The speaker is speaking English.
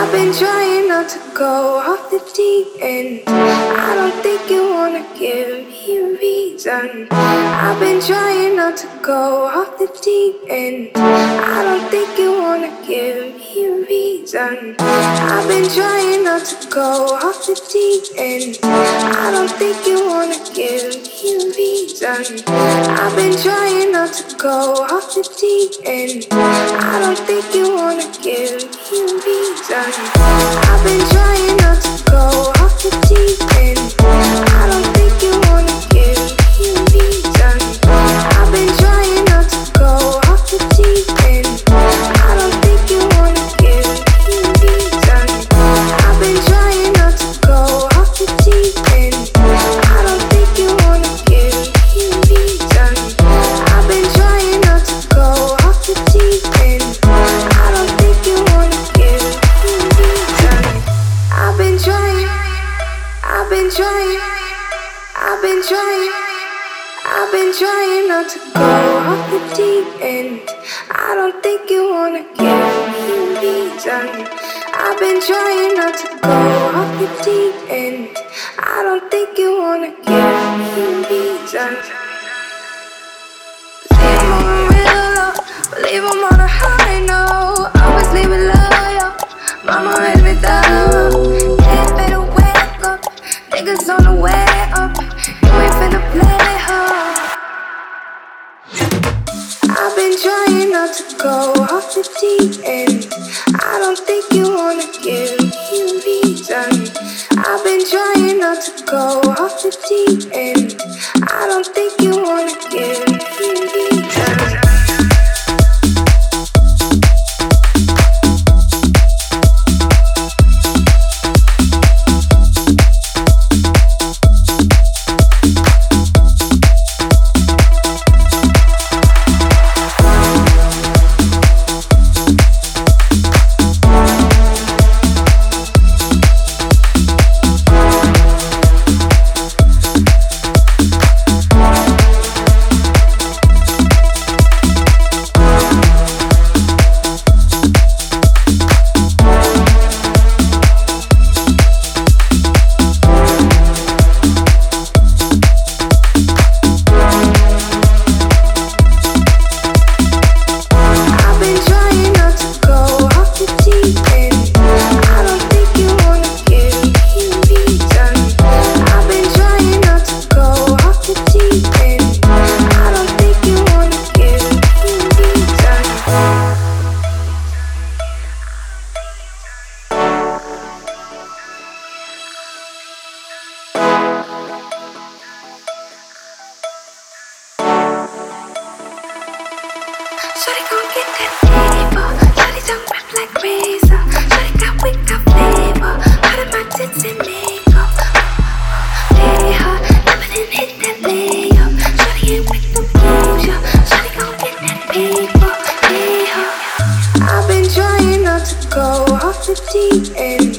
I've been trying not to go off the deep end. I don't think you wanna give me a reason. I've been trying not to go off the deep end. I don't think you wanna give me a reason. I've been trying not to go off the deep end. I don't think you wanna give me a reason. I've been trying not to go off the deep end. I don't think you wanna give me a reason. I've been trying not to go off the deep end. I don't think you wanna give me a reason. I've been trying not to go off the deep end. I don't think you wanna give me a reason. I've been trying not to go off the deep end. I don't think you wanna give me a reason. I've been trying not to go off the deep end. I don't think you wanna give me a reason. I've been trying not to go off the deep end. I don't think you wanna give me a reason. I've been trying not to go off the deep end. I don't think you wanna give me a reason. See, I'm moving real low, believe I'm on a high note. Always leave it loyal, mama raised me thorough. Kids better wake up, niggas on the way up. You ain't finna play hard. I've been trying not to go off the deep end. I don't think you wanna give me a reason. I've been trying not to go off the deep end. I don't think you wanna give me a reason. Shawty gon' get that flavor. Shawty don't rip like razor. Shawty got wick, got flavor. Out of my tits and makeup. Play her, never didn't hit that layup. Shawty ain't with no games, yeah. Shawty gon' get that paper. Play her. I've been trying not to go off the deep end.